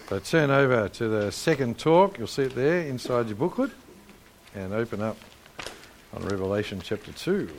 So turn over to the second talk. You'll see it there inside your booklet. And open up on Revelation chapter 2.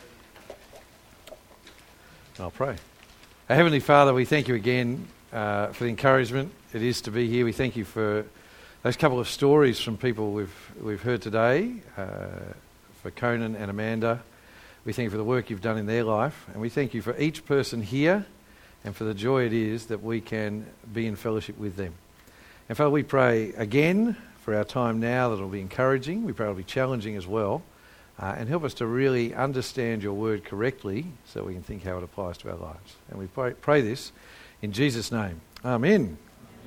I'll pray. Our Heavenly Father, we thank you again for the encouragement it is to be here. We thank you for those couple of stories from people we've heard today, for Conan and Amanda. We thank you for the work you've done in their life. And we thank you for each person here and for the joy it is that we can be in fellowship with them. And Father, we pray again for our time now that it'll be encouraging. We pray it'll be challenging as well. And help us to really understand your word correctly so we can think how it applies to our lives. And we pray this in Jesus' name. Amen.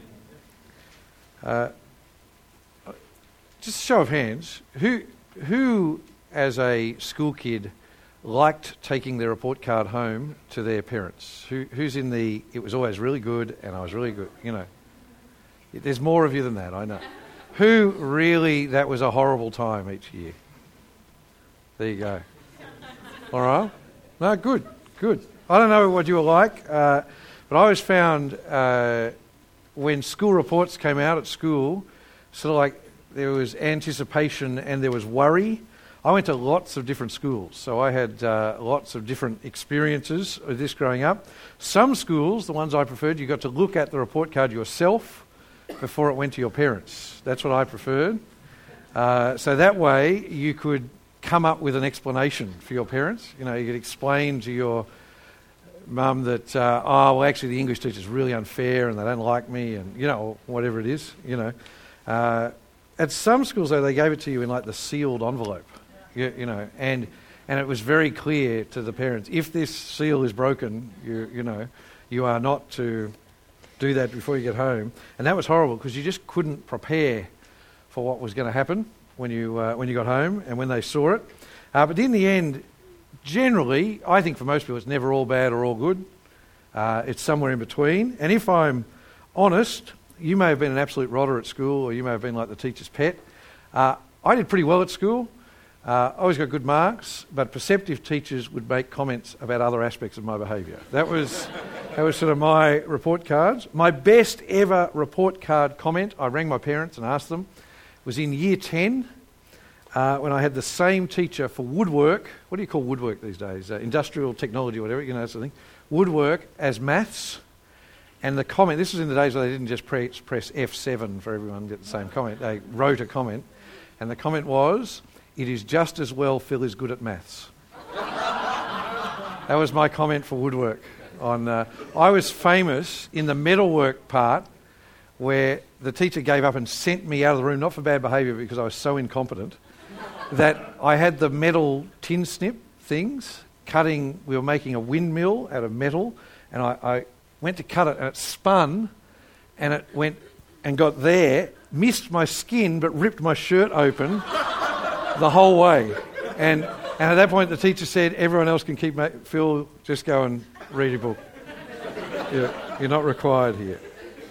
Just a show of hands. Who as a school kid liked taking their report card home to their parents? Who's in the, it was always really good and I was really good, you know. There's more of you than that, I know. Who really, that was a horrible time each year? There you go. All right. No, good. I don't know what you were like, but I always found when school reports came out at school, sort of like there was anticipation and there was worry. I went to lots of different schools, so I had lots of different experiences of this growing up. Some schools, the ones I preferred, you got to look at the report card yourself before it went to your parents. That's what I preferred. So that way you could come up with an explanation for your parents. You know, you could explain to your mum that, actually the English teacher's really unfair and they don't like me and, you know, whatever it is, you know. At some schools, though, they gave it to you in like the sealed envelope, you know, and it was very clear to the parents, if this seal is broken, you are not to do that before you get home. And that was horrible because you just couldn't prepare for what was going to happen when you got home and when they saw it. But in the end, generally, I think for most people it's never all bad or all good. It's somewhere in between. And if I'm honest, you may have been an absolute rotter at school or you may have been like the teacher's pet. I did pretty well at school. I always got good marks, but perceptive teachers would make comments about other aspects of my behaviour. That was sort of my report cards. My best ever report card comment, I rang my parents and asked them, was in year 10 when I had the same teacher for woodwork. What do you call woodwork these days? Industrial technology, whatever, you know, sort of thing. Woodwork as maths. And the comment, this was in the days where they didn't just press F7 for everyone to get the same comment. They wrote a comment. And the comment was, "It is just as well Phil is good at maths." That was my comment for woodwork. I was famous in the metalwork part where the teacher gave up and sent me out of the room, not for bad behaviour, because I was so incompetent, that I had the metal tin snip things cutting. We were making a windmill out of metal, and I went to cut it, and it spun, and it went and got there, missed my skin, but ripped my shirt open the whole way. And at that point, the teacher said, "Everyone else can keep Phil, just go and read your book. You're not required here."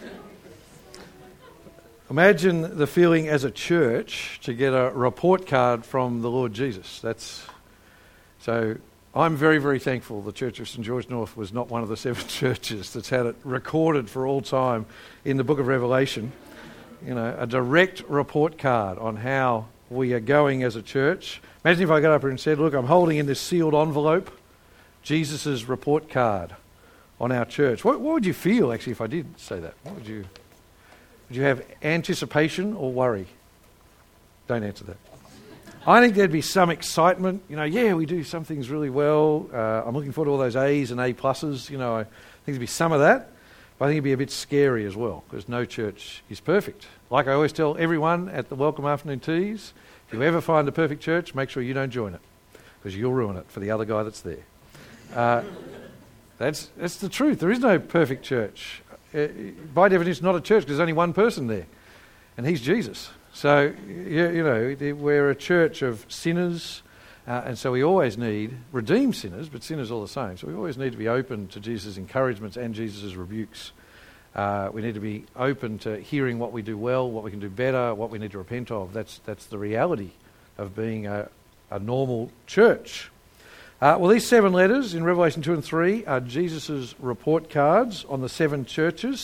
Imagine the feeling as a church to get a report card from the Lord Jesus. So I'm very, very thankful the Church of St George North was not one of the 7 churches that's had it recorded for all time in the book of Revelation. You know, a direct report card on how we are going as a church. Imagine if I got up here and said, "Look, I'm holding in this sealed envelope Jesus' report card on our church." What would you feel actually if I did say that? Would you have anticipation or worry? Don't answer that. I think there'd be some excitement. You know, yeah, we do some things really well. I'm looking forward to all those A's and A pluses. You know, I think there'd be some of that. But I think it'd be a bit scary as well because no church is perfect. Like I always tell everyone at the welcome afternoon teas, if you ever find a perfect church, make sure you don't join it because you'll ruin it for the other guy that's there. That's the truth. There is no perfect church. By definition, it's not a church because there's only one person there, and he's Jesus. So, you know, we're a church of sinners, and so we always need redeemed sinners, but sinners all the same. So we always need to be open to Jesus' encouragements and Jesus' rebukes. We need to be open to hearing what we do well, what we can do better, what we need to repent of. That's the reality of being a normal church. Well, these 7 letters in Revelation 2 and 3 are Jesus' report cards on the 7 churches.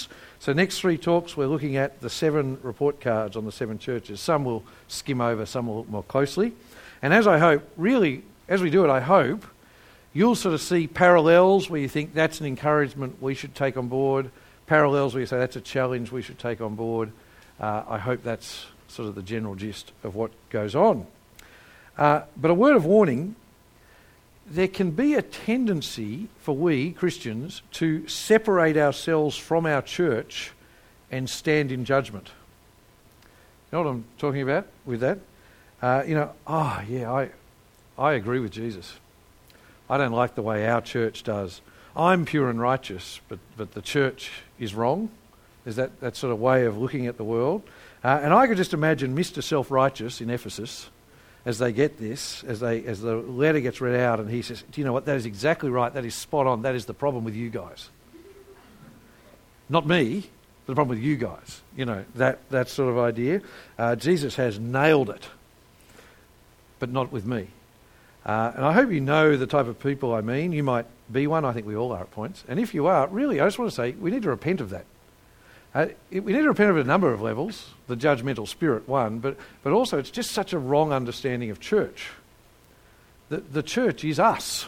So next 3 talks, we're looking at the 7 report cards on the 7 churches. Some will skim over, some will look more closely. And as I hope, really, as we do it, I hope you'll sort of see parallels where you think that's an encouragement we should take on board, parallels where you say that's a challenge we should take on board. I hope that's sort of the general gist of what goes on. But a word of warning, there can be a tendency for we, Christians, to separate ourselves from our church and stand in judgment. You know what I'm talking about with that? I agree with Jesus. I don't like the way our church does. I'm pure and righteous, but the church is wrong. There's that sort of way of looking at the world. And I could just imagine Mr. Self-Righteous in Ephesus, as they get this, as the letter gets read out, and he says, do you know what, that is exactly right, that is spot on, that is the problem with you guys. Not me, but the problem with you guys. You know, that sort of idea. Jesus has nailed it, but not with me. And I hope you know the type of people I mean. You might be one, I think we all are at points. And if you are, really, I just want to say, we need to repent of that. We need to repent of a number of levels, the judgmental spirit one, but also it's just such a wrong understanding of church. The church is us.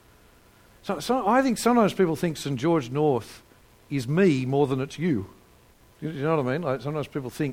So I think sometimes people think St George North is me more than it's you. You know what I mean? Like sometimes people think,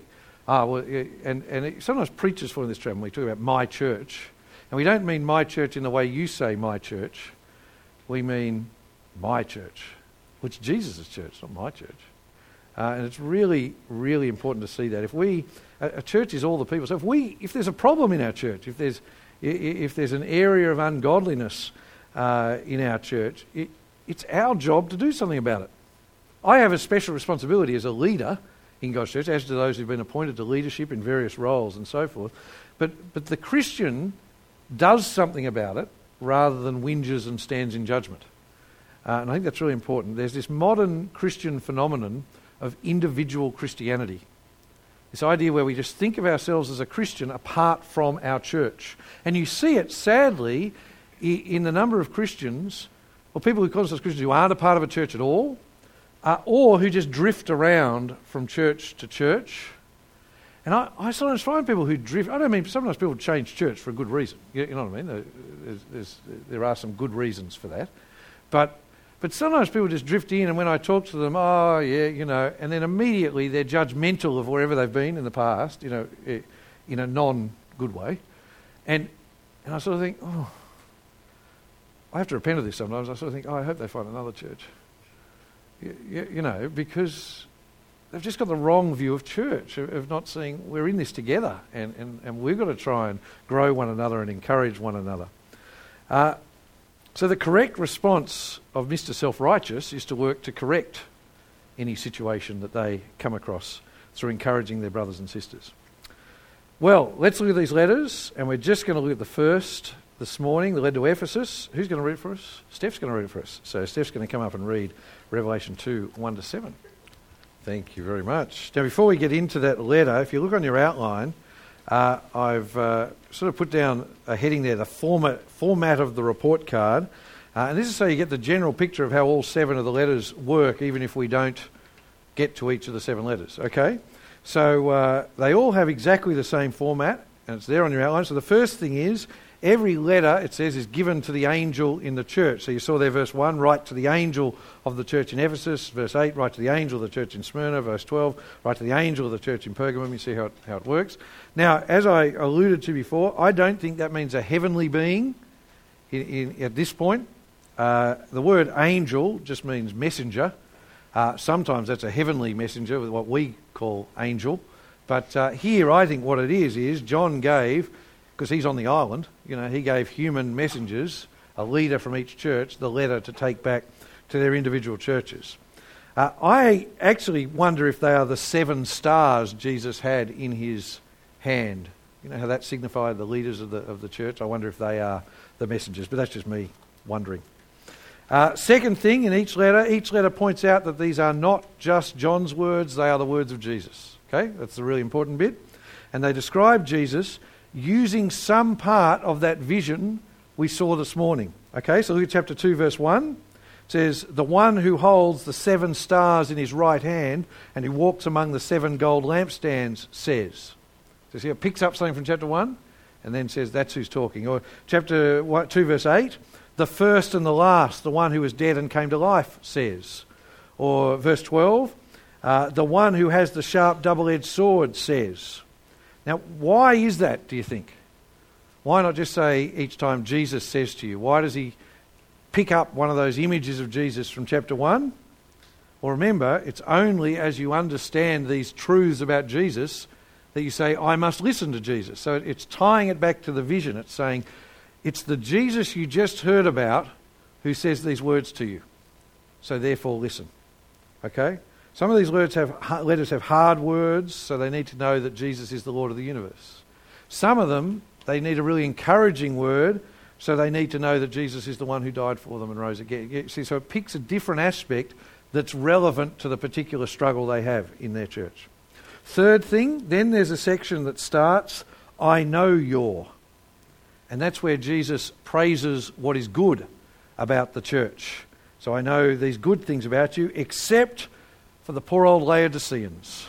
sometimes preachers fall in this trap when we talk about my church. And we don't mean my church in the way you say my church. We mean my church, which is Jesus' church, not my church. And it's really, really important to see that. A church is all the people. So if there's a problem in our church, if there's an area of ungodliness in our church, it's our job to do something about it. I have a special responsibility as a leader in God's church, as do those who've been appointed to leadership in various roles and so forth. But the Christian does something about it rather than whinges and stands in judgment. And I think that's really important. There's this modern Christian phenomenon of individual Christianity. This idea where we just think of ourselves as a Christian apart from our church. And you see it, sadly, in the number of Christians, or people who call themselves Christians who aren't a part of a church at all, or who just drift around from church to church. And I sometimes find people who drift, I don't mean, sometimes people change church for a good reason. You know what I mean? There are some good reasons for that. But sometimes people just drift in, and when I talk to them, and then immediately they're judgmental of wherever they've been in the past, in a non-good way. And I sort of think, I have to repent of this sometimes. I sort of think, I hope they find another church. Because they've just got the wrong view of church, of not seeing we're in this together, and we've got to try and grow one another and encourage one another. So the correct response of Mr. Self-Righteous is to work to correct any situation that they come across through encouraging their brothers and sisters. Well, let's look at these letters, and we're just going to look at the first this morning, the letter to Ephesus. Who's going to read it for us? Steph's going to read it for us. So Steph's going to come up and read Revelation 2, 1-7. Thank you very much. Now, before we get into that letter, if you look on your outline, I've sort of put down a heading there, the format of the report card. And this is so you get the general picture of how all 7 of the letters work, even if we don't get to each of the 7 letters, okay? So they all have exactly the same format, and it's there on your outline. So the first thing is, every letter, it says, is given to the angel in the church. So you saw there, verse 1, write to the angel of the church in Ephesus. Verse 8, write to the angel of the church in Smyrna. Verse 12, write to the angel of the church in Pergamum. You see how it works. Now, as I alluded to before, I don't think that means a heavenly being at this point. The word angel just means messenger. Sometimes that's a heavenly messenger, with what we call angel. But here, I think what it is John gave, because he's on the island, he gave human messengers, a leader from each church, the letter to take back to their individual churches. I actually wonder if they are the 7 stars Jesus had in his hand. You know how that signified the leaders of the church? I wonder if they are the messengers, but that's just me wondering. Second thing, in each letter points out that these are not just John's words, they are the words of Jesus. Okay, that's the really important bit. And they describe Jesus using some part of that vision we saw this morning. Okay, so look at chapter 2, verse 1. It says, the one who holds the 7 stars in his right hand and who walks among the 7 gold lampstands says. So see, it picks up something from chapter 1 and then says that's who's talking. Or chapter 2 verse 8, the first and the last, the one who was dead and came to life says. Or verse 12, the one who has the sharp double-edged sword says. Now, why is that, do you think? Why not just say each time Jesus says to you? Why does he pick up one of those images of Jesus from chapter 1? Well, remember, it's only as you understand these truths about Jesus that you say, I must listen to Jesus. So it's tying it back to the vision. It's saying, it's the Jesus you just heard about who says these words to you. So therefore listen. Okay? Some of these letters have hard words, so they need to know that Jesus is the Lord of the universe. Some of them, they need a really encouraging word, so they need to know that Jesus is the one who died for them and rose again. See, so it picks a different aspect that's relevant to the particular struggle they have in their church. Third thing, then there's a section that starts, I know your. And that's where Jesus praises what is good about the church. So I know these good things about you, except for the poor old Laodiceans.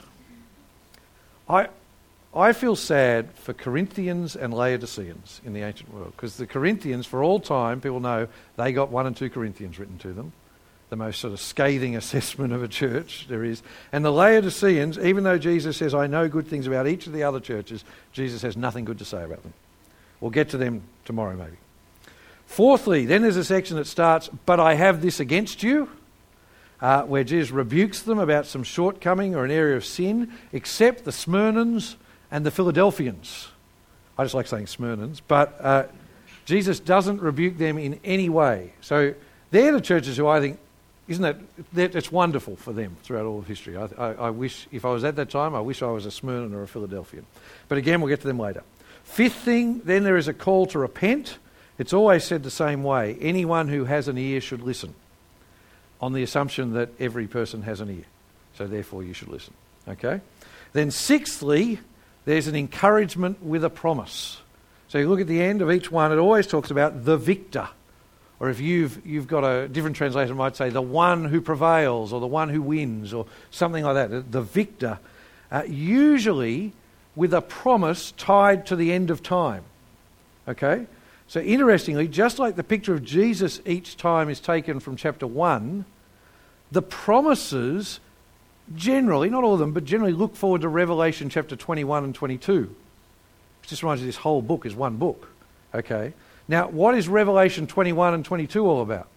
I feel sad for Corinthians and Laodiceans in the ancient world, because the Corinthians, for all time, people know they got 1 and 2 Corinthians written to them, the most sort of scathing assessment of a church there is. And the Laodiceans, even though Jesus says, I know good things about each of the other churches, Jesus has nothing good to say about them. We'll get to them tomorrow maybe. Fourthly, then there's a section that starts, but I have this against you, where Jesus rebukes them about some shortcoming or an area of sin, except the Smyrnans and the Philadelphians. I just like saying Smyrnans, but Jesus doesn't rebuke them in any way. So they're the churches who I think, it's wonderful for them throughout all of history. I wish, if I was at that time, I wish I was a Smyrnan or a Philadelphian. But again, we'll get to them later. Fifth thing, then there is a call to repent. It's always said the same way. Anyone who has an ear should listen, on the assumption that every person has an ear. So therefore you should listen. Okay? Then sixthly, there's an encouragement with a promise. So you look at the end of each one, it always talks about the victor. Or if you've got a different translation, it might say the one who prevails or the one who wins or something like that. The victor. Usually with a promise tied to the end of time. Okay? So interestingly, just like the picture of Jesus each time is taken from chapter 1, the promises generally, not all of them, but generally look forward to Revelation chapter 21 and 22. It just reminds you this whole book is one book. Okay? Now, what is Revelation 21 and 22 all about?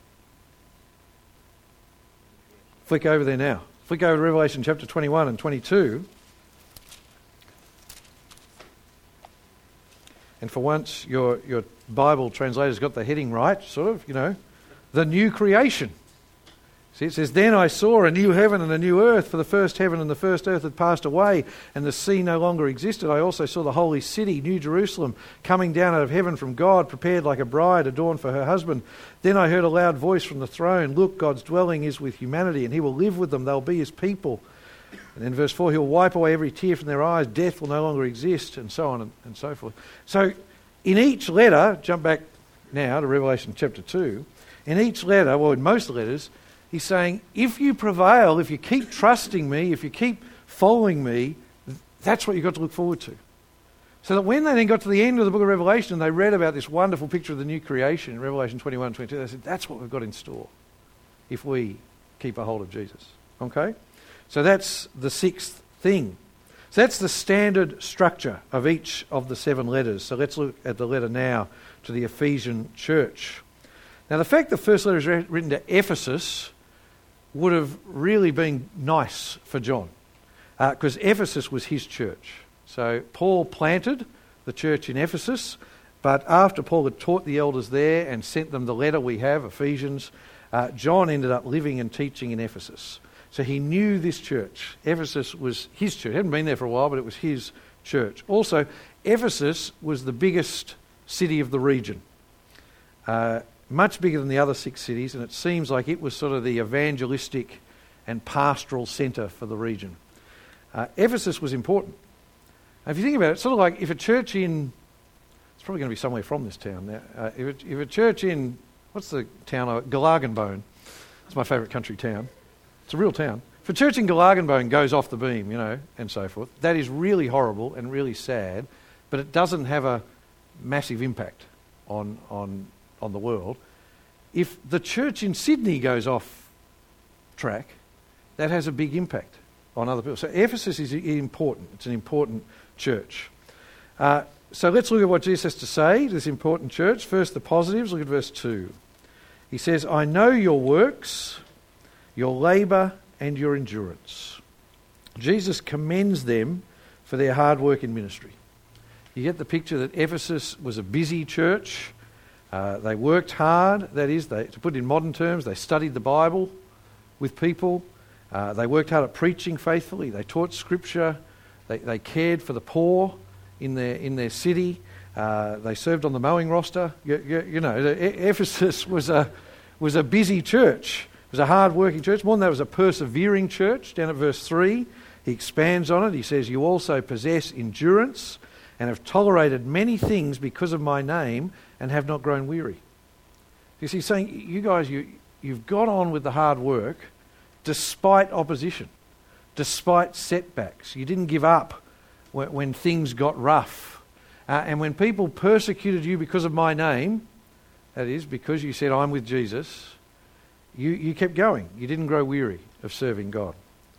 Flick over there now. Flick over to Revelation chapter 21 and 22. And for once, your Bible translator's got the heading right, sort of, the new creation. See, it says, then I saw a new heaven and a new earth, for the first heaven and the first earth had passed away, and the sea no longer existed. I also saw the holy city, New Jerusalem, coming down out of heaven from God, prepared like a bride adorned for her husband. Then I heard a loud voice from the throne, look, God's dwelling is with humanity, and he will live with them, they'll be his people. And then verse 4, he'll wipe away every tear from their eyes, death will no longer exist, and so on and so forth. So in each letter, jump back now to Revelation chapter 2, in each letter, well in most letters, he's saying, if you prevail, if you keep trusting me, if you keep following me, that's what you've got to look forward to. So that when they then got to the end of the book of Revelation and they read about this wonderful picture of the new creation in Revelation 21 and 22, they said, that's what we've got in store if we keep a hold of Jesus. Okay? So that's the sixth thing. So that's the standard structure of each of the 7 letters. So let's look at the letter now to the Ephesian church. Now the fact the first letter is written to Ephesus would have really been nice for John, because Ephesus was his church. So Paul planted the church in Ephesus, but after Paul had taught the elders there and sent them the letter we have, Ephesians, John ended up living and teaching in Ephesus. So he knew this church. Ephesus was his church. He hadn't been there for a while, but it was his church. Also, Ephesus was the biggest city of the region. Much bigger than the other 6 cities, and it seems like it was sort of the evangelistic and pastoral centre for the region. Ephesus was important. Now, if you think about it, it's sort of like if a church in... It's probably going to be somewhere from this town now. If a church in... What's the town? Glargenbone. It's my favourite country town. It's a real town. If a church in Glargenbone goes off the beam, and so forth, that is really horrible and really sad, but it doesn't have a massive impact on the world. If the church in Sydney goes off track, that has a big impact on other people. So Ephesus is important. It's an important church. So let's look at what Jesus has to say to this important church. First, the positives. Look at verse 2. He says, I know your works, your labour and your endurance. Jesus commends them for their hard work in ministry. You get the picture that Ephesus was a busy church. They worked hard. That is, to put it in modern terms, they studied the Bible with people. They worked hard at preaching faithfully. They taught Scripture. They cared for the poor in their city. They served on the mowing roster. Ephesus was a busy church. It was a hard-working church. More than that, it was a persevering church. Down at verse 3, he expands on it. He says, you also possess endurance and have tolerated many things because of my name and have not grown weary. You see, he's saying, you guys, you've got on with the hard work despite opposition, despite setbacks. You didn't give up when things got rough. And when people persecuted you because of my name, that is, because you said, I'm with Jesus, you kept going. You didn't grow weary of serving God.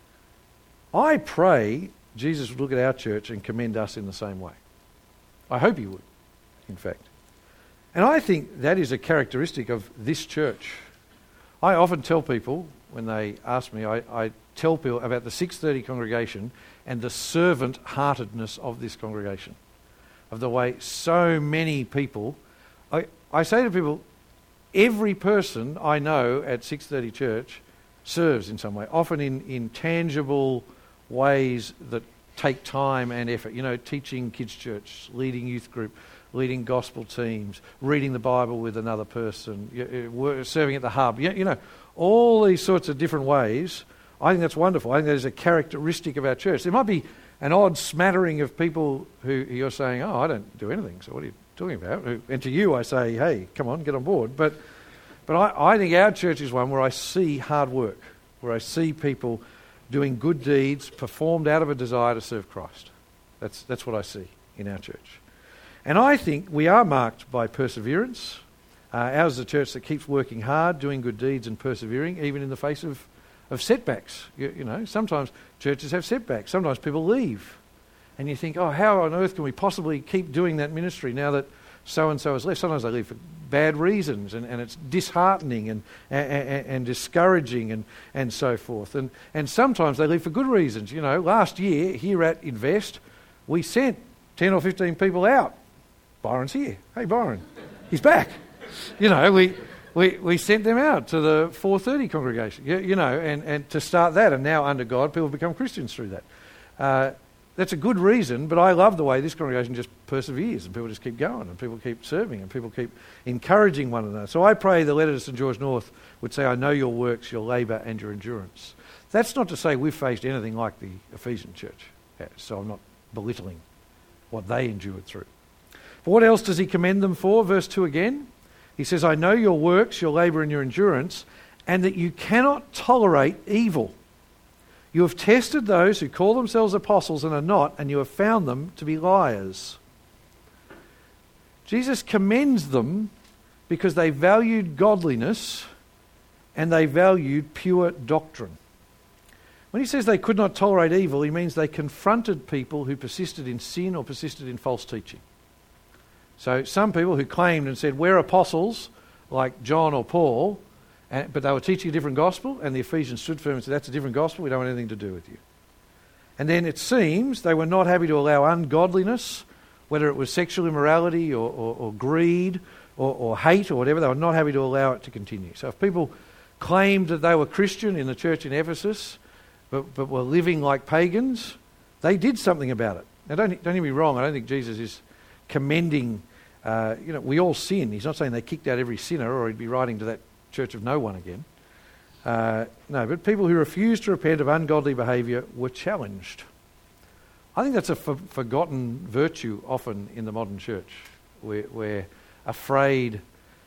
I pray Jesus would look at our church and commend us in the same way. I hope he would, in fact. And I think that is a characteristic of this church. I often tell people, when they ask me, I tell people about the 6:30 congregation and the servant-heartedness of this congregation, of the way so many people... I say to people, every person I know at 6:30 Church serves in some way, often in tangible ways that take time and effort. Teaching kids' church, leading youth group, leading gospel teams, reading the Bible with another person, serving at the hub. All these sorts of different ways. I think that's wonderful. I think that is a characteristic of our church. There might be an odd smattering of people who you're saying, I don't do anything, so what are you talking about? And to you I say, hey, come on, get on board. But I think our church is one where I see hard work, where I see people doing good deeds performed out of a desire to serve Christ. That's what I see in our church. And I think we are marked by perseverance. Ours is a church that keeps working hard, doing good deeds and persevering, even in the face of setbacks. Sometimes churches have setbacks. Sometimes people leave. And you think, how on earth can we possibly keep doing that ministry now that so-and-so has left? Sometimes they leave for bad reasons, and it's disheartening and discouraging and so forth. And sometimes they leave for good reasons. Last year here at Invest, we sent 10 or 15 people out. Byron's here. Hey, Byron. He's back. We sent them out to the 4:30 congregation, and to start that. And now, under God, people become Christians through that. That's a good reason, but I love the way this congregation just perseveres, and people just keep going, and people keep serving, and people keep encouraging one another. So I pray the letter to St George North would say, I know your works, your labour and your endurance. That's not to say we've faced anything like the Ephesian church has, so I'm not belittling what they endured through. But what else does he commend them for? Verse 2 again. He says, I know your works, your labour and your endurance, and that you cannot tolerate evil. You have tested those who call themselves apostles and are not, and you have found them to be liars. Jesus commends them because they valued godliness and they valued pure doctrine. When he says they could not tolerate evil, he means they confronted people who persisted in sin or persisted in false teaching. So some people who claimed and said, we're apostles, like John or Paul, but they were teaching a different gospel, and the Ephesians stood firm and said, that's a different gospel, we don't want anything to do with you. And then it seems they were not happy to allow ungodliness, whether it was sexual immorality or greed or hate or whatever, they were not happy to allow it to continue. So if people claimed that they were Christian in the church in Ephesus, but were living like pagans, they did something about it. Now don't get me wrong, I don't think Jesus is commending, we all sin. He's not saying they kicked out every sinner or he'd be writing to that church of no one again. No, but people who refused to repent of ungodly behaviour were challenged. I think that's a forgotten virtue often in the modern church. We're afraid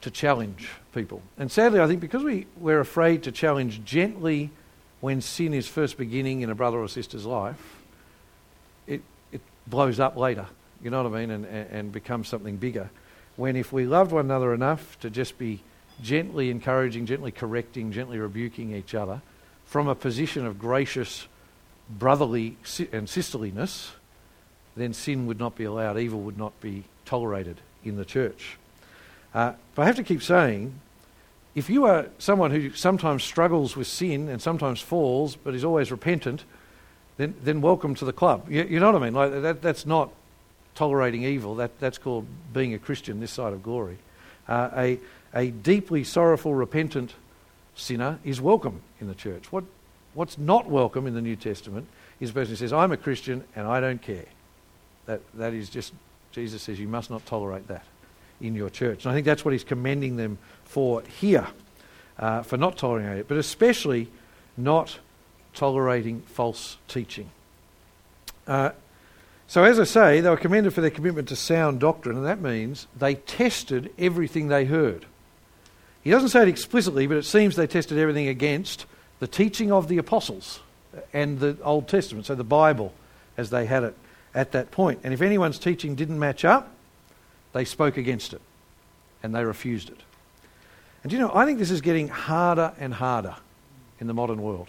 to challenge people. And sadly, I think because we're afraid to challenge gently when sin is first beginning in a brother or sister's life, it blows up later, you know what I mean, and becomes something bigger. When if we loved one another enough to just be gently encouraging, gently correcting, gently rebuking each other from a position of gracious brotherly and sisterliness, then sin would not be allowed, evil would not be tolerated in the church. But I have to keep saying, if you are someone who sometimes struggles with sin and sometimes falls but is always repentant, then welcome to the club. You know what I mean? Like that's not tolerating evil. That's called being a Christian this side of glory. A deeply sorrowful, repentant sinner is welcome in the church. What's not welcome in the New Testament is a person who says, I'm a Christian and I don't care. That is just, Jesus says you must not tolerate that in your church. And I think that's what he's commending them for here, for not tolerating it, but especially not tolerating false teaching. So as I say, they were commended for their commitment to sound doctrine, and that means they tested everything they heard. He doesn't say it explicitly, but it seems they tested everything against the teaching of the apostles and the Old Testament, so the Bible as they had it at that point. And if anyone's teaching didn't match up, they spoke against it and they refused it. And I think this is getting harder and harder in the modern world.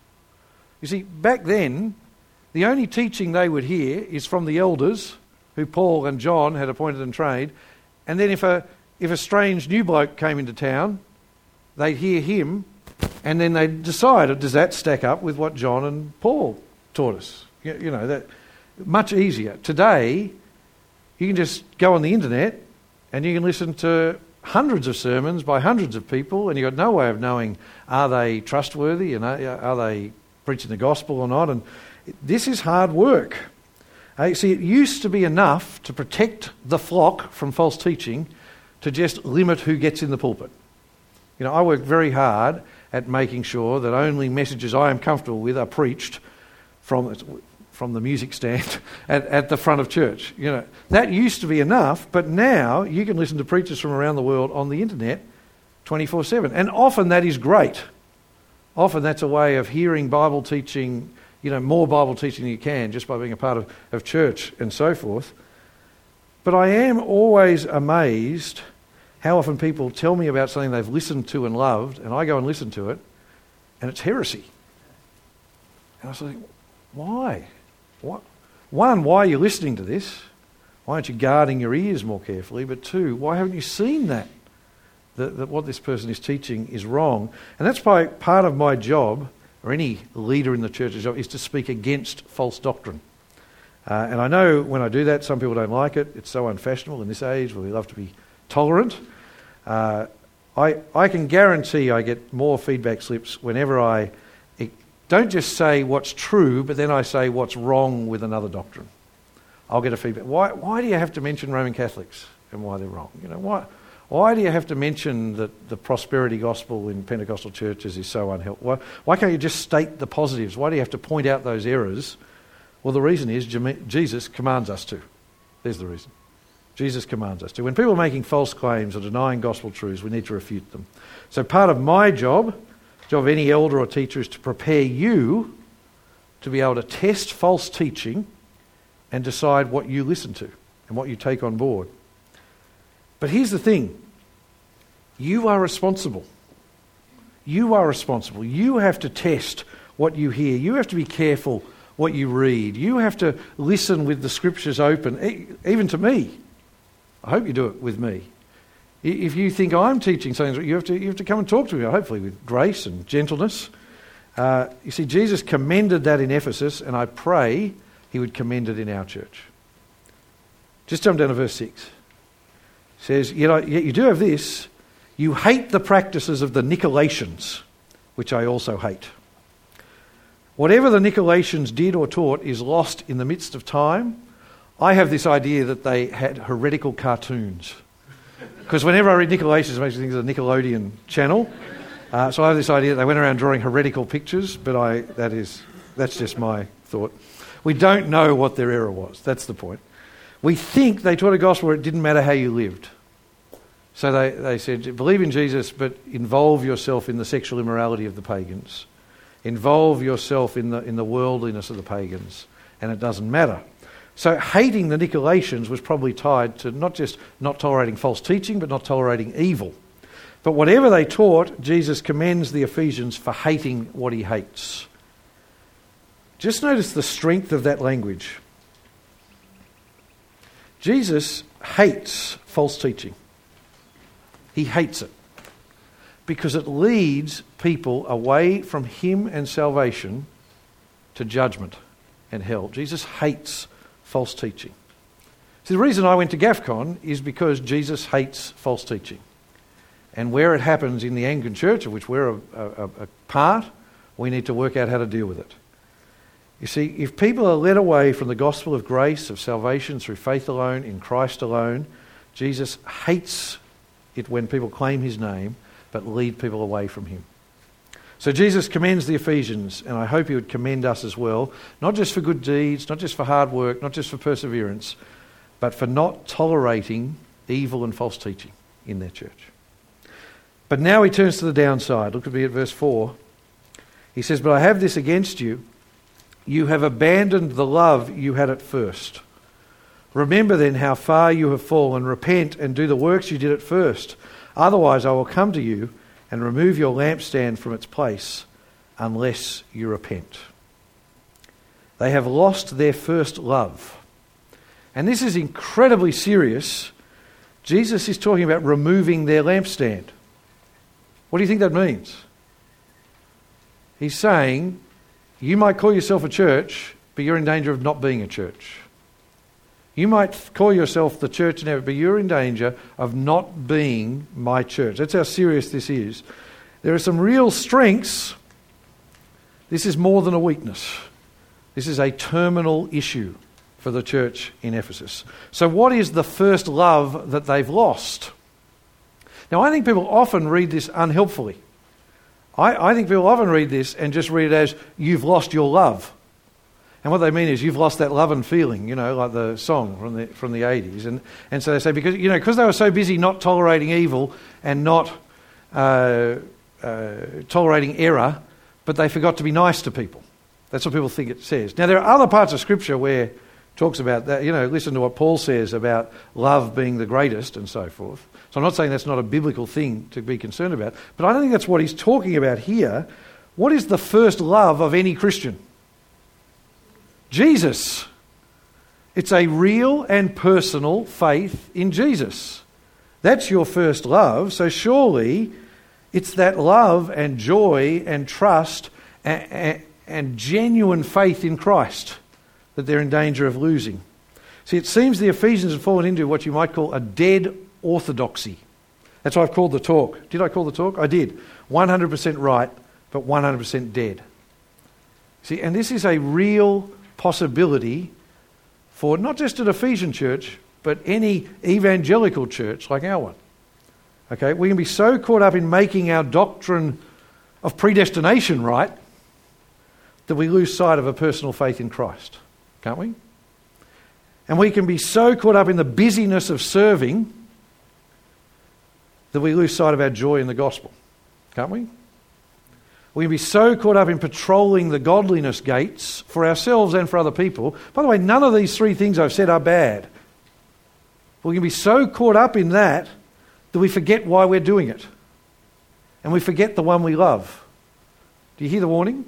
You see, back then, the only teaching they would hear is from the elders who Paul and John had appointed and trained. And then if a strange new bloke came into town, they'd hear him and then they'd decide, does that stack up with what John and Paul taught us? That much easier. Today, you can just go on the internet and you can listen to hundreds of sermons by hundreds of people and you've got no way of knowing are they trustworthy and are they preaching the gospel or not. And this is hard work. See, it used to be enough to protect the flock from false teaching to just limit who gets in the pulpit. I work very hard at making sure that only messages I am comfortable with are preached from the music stand at the front of church. That used to be enough, but now you can listen to preachers from around the world on the internet 24/7. And often that is great. Often that's a way of hearing Bible teaching, more Bible teaching than you can just by being a part of church and so forth. But I am always amazed how often people tell me about something they've listened to and loved, and I go and listen to it, and it's heresy. And I was like, why? One, why are you listening to this? Why aren't you guarding your ears more carefully? But two, why haven't you seen that what this person is teaching is wrong? And that's part of my job, or any leader in the church's job, is to speak against false doctrine. And I know when I do that, some people don't like it. It's so unfashionable in this age where we love to be tolerant. I can guarantee I get more feedback slips whenever I don't just say what's true, but then I say what's wrong with another doctrine. I'll get a feedback. Why do you have to mention Roman Catholics and why they're wrong? Why do you have to mention that the prosperity gospel in Pentecostal churches is so unhelpful? Why can't you just state the positives? Why do you have to point out those errors? Well, the reason is Jesus commands us to. There's the reason. Jesus commands us to. When people are making false claims or denying gospel truths, we need to refute them. So part of my job of any elder or teacher is to prepare you to be able to test false teaching and decide what you listen to and what you take on board. But here's the thing. You are responsible. You are responsible. You have to test what you hear. You have to be careful what you read. You have to listen with the scriptures open, even to me. I hope you do it with me. If you think I'm teaching something, you have to come and talk to me, hopefully with grace and gentleness. You see, Jesus commended that in Ephesus, and I pray he would commend it in our church. Just jump down to verse 6. It says, yet you do have this, you hate the practices of the Nicolaitans, which I also hate. Whatever the Nicolaitans did or taught is lost in the midst of time. I have this idea that they had heretical cartoons. Because whenever I read Nicolaitans, it makes me think of the Nickelodeon channel. So I have this idea that they went around drawing heretical pictures, but that's just my thought. We don't know what their error was. That's the point. We think they taught a gospel where it didn't matter how you lived. So they said, believe in Jesus, but involve yourself in the sexual immorality of the pagans. Involve yourself in the worldliness of the pagans, and it doesn't matter. So hating the Nicolaitans was probably tied to not just not tolerating false teaching, but not tolerating evil. But whatever they taught, Jesus commends the Ephesians for hating what he hates. Just notice the strength of that language. Jesus hates false teaching. He hates it because it leads people away from him and salvation to judgment and hell. Jesus hates false teaching. See, the reason I went to GAFCON is because Jesus hates false teaching. And where it happens in the Anglican Church, of which we're a part, we need to work out how to deal with it. You see, if people are led away from the gospel of grace, of salvation through faith alone, in Christ alone, Jesus hates it when people claim his name, but lead people away from him. So Jesus commends the Ephesians, and I hope he would commend us as well, not just for good deeds, not just for hard work, not just for perseverance, but for not tolerating evil and false teaching in their church. But now he turns to the downside. Look at me at verse 4. He says, but I have this against you. You have abandoned the love you had at first. Remember then how far you have fallen. Repent and do the works you did at first. Otherwise I will come to you and remove your lampstand from its place unless you repent. They have lost their first love. And this is incredibly serious. Jesus is talking about removing their lampstand. What do you think that means? He's saying, you might call yourself a church, but you're in danger of not being a church. You might call yourself the church now, but you're in danger of not being my church. That's how serious this is. There are some real strengths. This is more than a weakness. This is a terminal issue for the church in Ephesus. So what is the first love that they've lost? Now, I think people often read this unhelpfully. I think people often read this and just read it as, you've lost your love. And what they mean is, you've lost that love and feeling, like the song from the 80s. And so they say, because they were so busy not tolerating evil and not tolerating error, but they forgot to be nice to people. That's what people think it says. Now, there are other parts of Scripture where it talks about that. Listen to what Paul says about love being the greatest and so forth. So I'm not saying that's not a biblical thing to be concerned about, but I don't think that's what he's talking about here. What is the first love of any Christian? Jesus. It's a real and personal faith in Jesus. That's your first love. So surely it's that love and joy and trust and genuine faith in Christ that they're in danger of losing. See, it seems the Ephesians have fallen into what you might call a dead orthodoxy. That's what I've called the talk. Did I call the talk? I did. 100% right, but 100% dead. See, and this is a real possibility for not just an Ephesian church, but any evangelical church like our one. Okay, we can be so caught up in making our doctrine of predestination right that we lose sight of a personal faith in Christ, can't we? And we can be so caught up in the busyness of serving that we lose sight of our joy in the gospel, can't we? We can be so caught up in patrolling the godliness gates for ourselves and for other people. By the way, none of these three things I've said are bad. We can be so caught up in that we forget why we're doing it. And we forget the one we love. Do you hear the warning?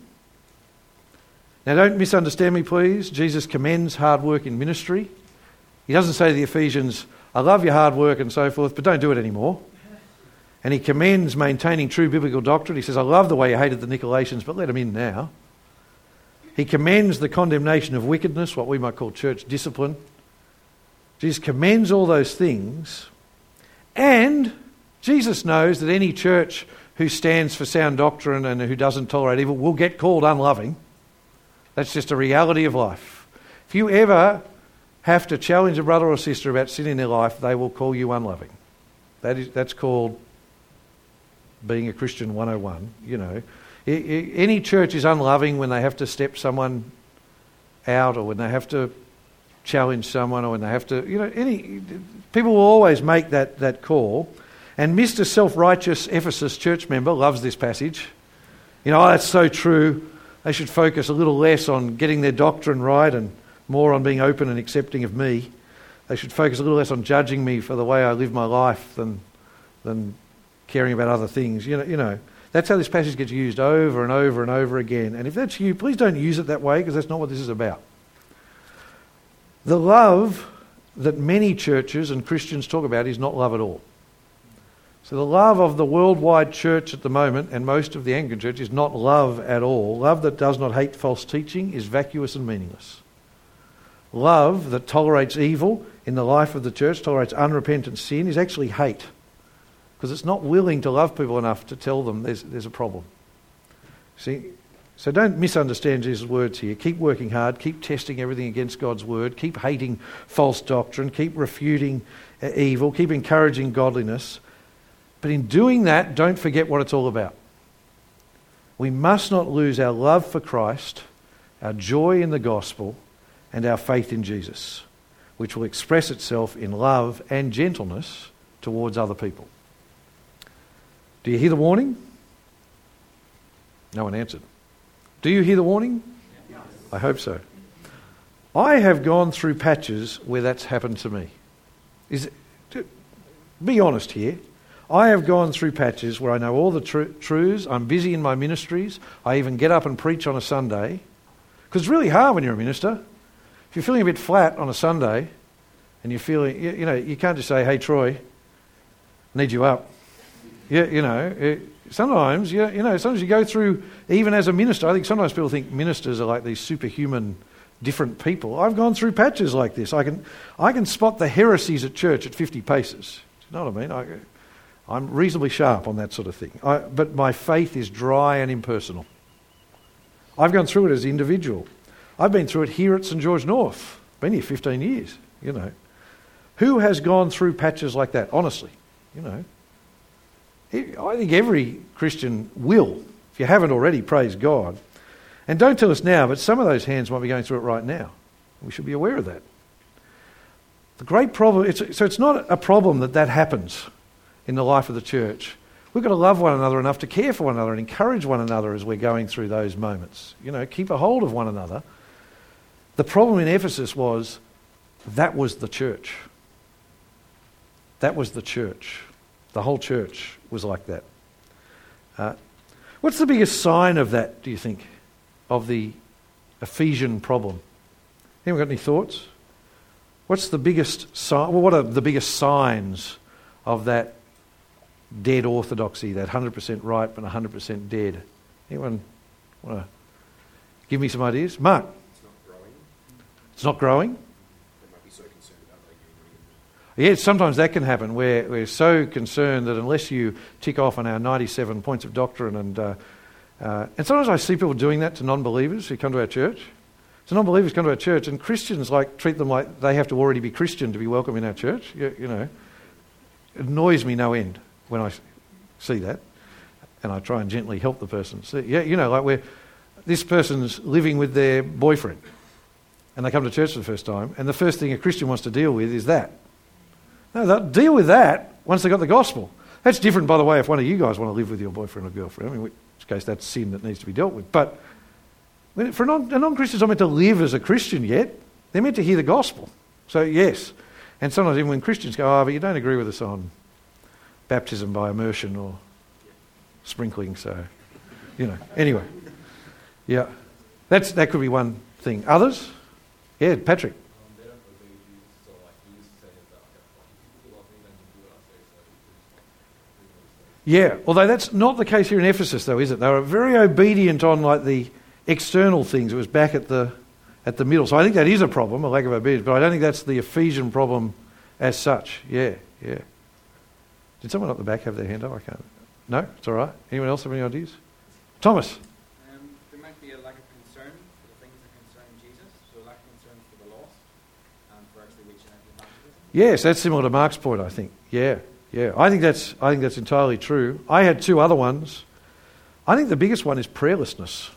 Now, don't misunderstand me, please. Jesus commends hard work in ministry. He doesn't say to the Ephesians, I love your hard work and so forth, but don't do it anymore. And he commends maintaining true biblical doctrine. He says, I love the way you hated the Nicolaitans, but let them in now. He commends the condemnation of wickedness, what we might call church discipline. Jesus commends all those things. And Jesus knows that any church who stands for sound doctrine and who doesn't tolerate evil will get called unloving. That's just a reality of life. If you ever have to challenge a brother or sister about sin in their life, they will call you unloving. That's called being a Christian 101. Any church is unloving when they have to step someone out, or when they have to challenge someone, or when they have to, people will always make that call. And Mr. Self-Righteous Ephesus church member loves this passage. You know, oh, that's so true. They should focus a little less on getting their doctrine right and more on being open and accepting of me. They should focus a little less on judging me for the way I live my life than caring about other things. You know, that's how this passage gets used over and over and over again. And if that's you, please don't use it that way, because that's not what this is about. The love that many churches and Christians talk about is not love at all. So the love of the worldwide church at the moment, and most of the Anglican church, is not love at all. Love that does not hate false teaching is vacuous and meaningless. Love that tolerates evil in the life of the church, tolerates unrepentant sin, is actually hate. Because it's not willing to love people enough to tell them there's a problem. See? So don't misunderstand Jesus' words here. Keep working hard, keep testing everything against God's word, keep hating false doctrine, keep refuting evil, keep encouraging godliness. But in doing that, don't forget what it's all about. We must not lose our love for Christ, our joy in the gospel, and our faith in Jesus, which will express itself in love and gentleness towards other people. Do you hear the warning? No one answered. Do you hear the warning? Yes. I hope so. I have gone through patches where that's happened to me. Be honest here. I have gone through patches where I know all the truths. I'm busy in my ministries. I even get up and preach on a Sunday. Because it's really hard when you're a minister. If you're feeling a bit flat on a Sunday and you're feeling, you can't just say, hey, Troy, I need you up. Sometimes you go through, even as a minister, I think sometimes people think ministers are like these superhuman, different people. I've gone through patches like this. I can spot the heresies at church at 50 paces. You know what I mean? I'm reasonably sharp on that sort of thing. But my faith is dry and impersonal. I've gone through it as an individual. I've been through it here at St George North. Been here 15 years, Who has gone through patches like that, honestly? I think every Christian will. If you haven't already, praise God. And don't tell us now, but some of those hands might be going through it right now. We should be aware of that. The great problem, it's not a problem that happens in the life of the church. We've got to love one another enough to care for one another and encourage one another as we're going through those moments. Keep a hold of one another. The problem in Ephesus was that was the church. That was the church. The whole church was like that. What's the biggest sign of that, do you think, of the Ephesian problem? Anyone got any thoughts? What's the biggest sign? Well, what are the biggest signs of that dead orthodoxy, that 100% right but 100% dead? Anyone want to give me some ideas? Mark? It's not growing. It's not growing? They might be so concerned about getting rid of it. Yeah, sometimes that can happen where we're so concerned that unless you tick off on our 97 points of doctrine and sometimes I see people doing that to non-believers who come to our church. So non-believers come to our church and Christians treat them like they have to already be Christian to be welcome in our church. It annoys me no end when I see that, and I try and gently help the person. See, where this person's living with their boyfriend and they come to church for the first time, and the first thing a Christian wants to deal with is that. No, they'll deal with that once they've got the gospel. That's different, by the way, if one of you guys want to live with your boyfriend or girlfriend, in which case that's sin that needs to be dealt with. But for non-Christians not meant to live as a Christian yet. They're meant to hear the gospel. So yes, and sometimes even when Christians go, but you don't agree with us on baptism by immersion or sprinkling, so, Anyway, yeah, that could be one thing. Others? Yeah, Patrick. Yeah, although that's not the case here in Ephesus, though, is it? They were very obedient on the external things. It was back at the middle. So I think that is a problem, a lack of obedience. But I don't think that's the Ephesian problem as such. Yeah. Did someone up the back have their hand up? I can't. No, it's all right. Anyone else have any ideas? Thomas. There might be a lack of concern for the things that concern Jesus, so a lack of concern for the lost and for actually reaching out to evangelism. Yes, that's similar to Mark's point, I think. Yeah. I think that's entirely true. I had two other ones. I think the biggest one is prayerlessness.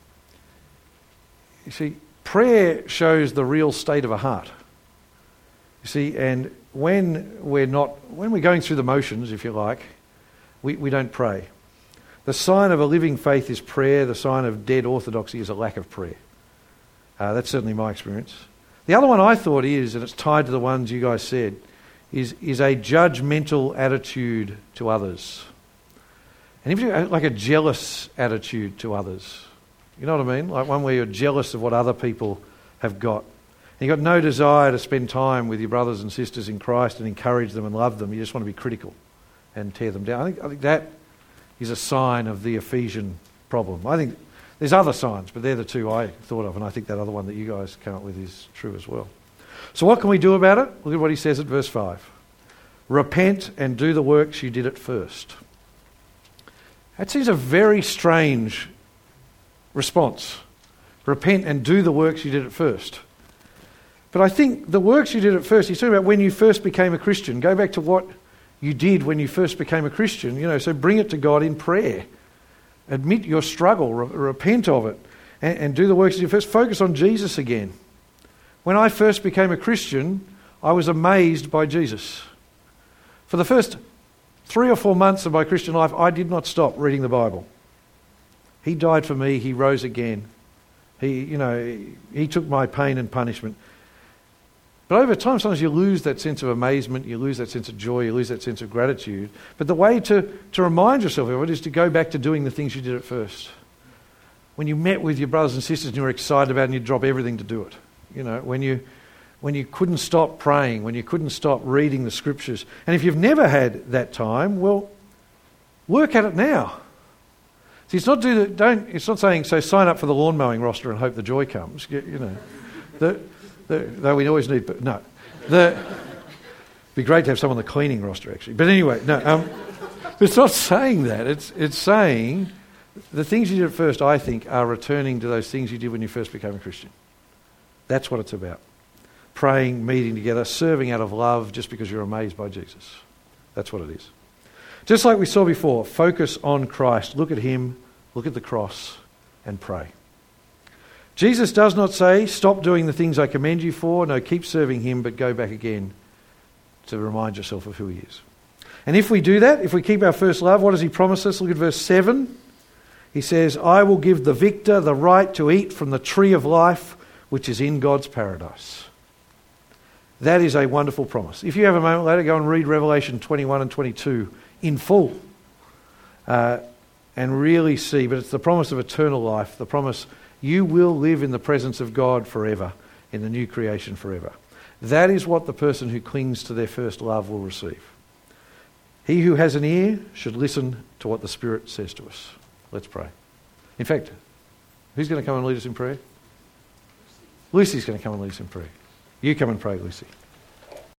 You see, prayer shows the real state of a heart. You see, and when we're going through the motions, if you like, we don't pray. The sign of a living faith is prayer. The sign of dead orthodoxy is a lack of prayer. That's certainly my experience. The other one I thought is, and it's tied to the ones you guys said, is a judgmental attitude to others. And if like a jealous attitude to others. You know what I mean? Like one where you're jealous of what other people have got. And you've got no desire to spend time with your brothers and sisters in Christ and encourage them and love them. You just want to be critical and tear them down. I think that is a sign of the Ephesian problem. I think there's other signs, but they're the two I thought of, and I think that other one that you guys came up with is true as well. So what can we do about it? Look at what he says at verse 5. Repent and do the works you did at first. That seems a very strange response. Repent and do the works you did at first. But I think the works you did at first, he's talking about when you first became a Christian. Go back to what you did when you first became a Christian. So bring it to God in prayer. Admit your struggle, repent of it, and do the works you did first. Focus on Jesus again. When I first became a Christian, I was amazed by Jesus. For the first 3 or 4 months of my Christian life, I did not stop reading the Bible. He died for me, he rose again. He took my pain and punishment. But over time, sometimes you lose that sense of amazement, you lose that sense of joy, you lose that sense of gratitude. But the way to remind yourself of it is to go back to doing the things you did at first. When you met with your brothers and sisters and you were excited about it and you drop everything to do it. When you couldn't stop praying, when you couldn't stop reading the scriptures. And if you've never had that time, well, work at it now. See, it's not saying, so sign up for the lawn mowing roster and hope the joy comes. Though we always need, but no. It'd be great to have someone on the cleaning roster, actually. But anyway, no. It's not saying that. It's saying the things you did at first, I think, are returning to those things you did when you first became a Christian. That's what it's about. Praying, meeting together, serving out of love just because you're amazed by Jesus. That's what it is. Just like we saw before, focus on Christ. Look at him, look at the cross, and pray. Jesus does not say, stop doing the things I commend you for. No, keep serving him, but go back again to remind yourself of who he is. And if we do that, if we keep our first love, what does he promise us? Look at verse 7. He says, I will give the victor the right to eat from the tree of life, which is in God's paradise. That is a wonderful promise. If you have a moment later, go and read Revelation 21 and 22 in full and really see. But it's the promise of eternal life, the promise you will live in the presence of God forever, in the new creation forever. That is what the person who clings to their first love will receive. He who has an ear should listen to what the Spirit says to us. Let's pray. In fact, who's going to come and lead us in prayer? Lucy's going to come and lead us in prayer. You come and pray, Lucy.